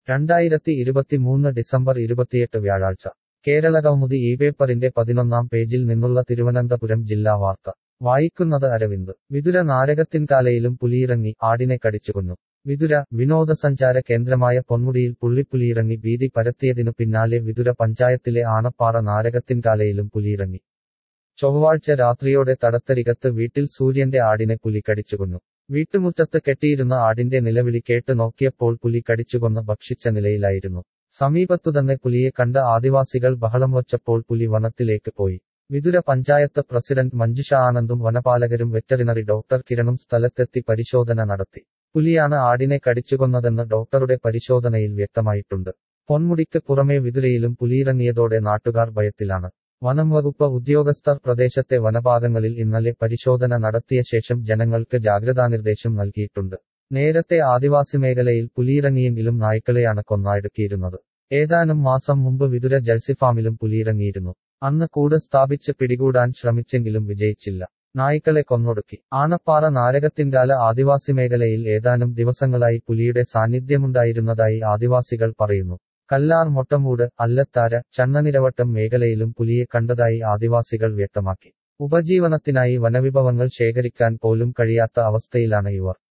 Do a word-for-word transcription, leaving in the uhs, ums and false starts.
രണ്ടായിരത്തി ഇരുപത്തിമൂന്ന് ഡിസംബർ ഇരുപത്തിയെട്ട് വ്യാഴാഴ്ച കേരളകൗമുദി ഈ പേപ്പറിന്റെ പതിനൊന്നാം പേജിൽ നിന്നുള്ള തിരുവനന്തപുരം ജില്ലാ വാർത്ത വായിക്കുന്നത് അരവിന്ദ് വിതുര നാരകത്തിൻകാലയിലും പുലിയിറങ്ങി ആടിനെ കടിച്ചുകൊന്നു വിതുര വിനോദസഞ്ചാര കേന്ദ്രമായ പൊന്മുടിയിൽ പുള്ളിപ്പുലിയിറങ്ങി ഭീതി പരത്തിയതിനു പിന്നാലെ വിതുര പഞ്ചായത്തിലെ ആണപ്പാറ നാരകത്തിൻകാലയിലും പുലിയിറങ്ങി ചൊവ്വാഴ്ച രാത്രിയോടെ തടത്തരികത്ത് വീട്ടിൽ സൂര്യന്റെ ആടിനെ പുലി കടിച്ചുകൊന്നു വീട്ടുമുറ്റത്ത് കെട്ടിയിരുന്ന ആടിന്റെ നിലവിളി കേട്ട് നോക്കിയപ്പോൾ പുലി കടിച്ചുകൊന്ന് ഭക്ഷിച്ച നിലയിലായിരുന്നു സമീപത്തുതന്നെ പുലിയെ കണ്ട ആദിവാസികൾ ബഹളം വച്ചപ്പോൾ പുലി വനത്തിലേക്ക് പോയി വിതുര പഞ്ചായത്ത് പ്രസിഡന്റ് മഞ്ജുഷ ആനന്ദും വനപാലകരും വെറ്ററിനറി ഡോക്ടർ കിരണും സ്ഥലത്തെത്തി പരിശോധന നടത്തി പുലിയാണ് ആടിനെ കടിച്ചുകൊന്നതെന്ന് ഡോക്ടറുടെ പരിശോധനയിൽ വ്യക്തമായിട്ടുണ്ട് പൊന്മുടിക്ക് പുറമെ വിതുരയിലും പുലിയിറങ്ങിയതോടെ നാട്ടുകാർ ഭയത്തിലാണ് വനം വകുപ്പ് ഉദ്യോഗസ്ഥർ പ്രദേശത്തെ വനഭാഗങ്ങളിൽ ഇന്നലെ പരിശോധന നടത്തിയ ശേഷം ജനങ്ങൾക്ക് ജാഗ്രതാനിർദ്ദേശം നൽകിയിട്ടുണ്ട് നേരത്തെ ആദിവാസി മേഖലയിൽ പുലിയിറങ്ങിയെങ്കിലും നായ്ക്കളെയാണ് കൊന്നൊടുക്കിയിരുന്നത് ഏതാനും മാസം മുമ്പ് വിതുര ജഴ്സിഫാമിലും പുലിയിറങ്ങിയിരുന്നു അന്ന് കൂട് സ്ഥാപിച്ച് പിടികൂടാൻ ശ്രമിച്ചെങ്കിലും വിജയിച്ചില്ല നായ്ക്കളെ കൊന്നൊടുക്കി ആണപ്പാറ നാരകത്തിൻകാല ആദിവാസി മേഖലയിൽ ഏതാനും ദിവസങ്ങളായി പുലിയുടെ സാന്നിധ്യമുണ്ടായിരുന്നതായി ആദിവാസികൾ പറയുന്നു കല്ലാർ മൊട്ടമൂട് അല്ലത്താര ചണ്ണനിരവട്ടം മേഖലയിലും പുലിയെ കണ്ടതായി ആദിവാസികൾ വ്യക്തമാക്കി ഉപജീവനത്തിനായി വനവിഭവങ്ങൾ ശേഖരിക്കാൻ പോലും കഴിയാത്ത അവസ്ഥയിലാണ് ഇവർ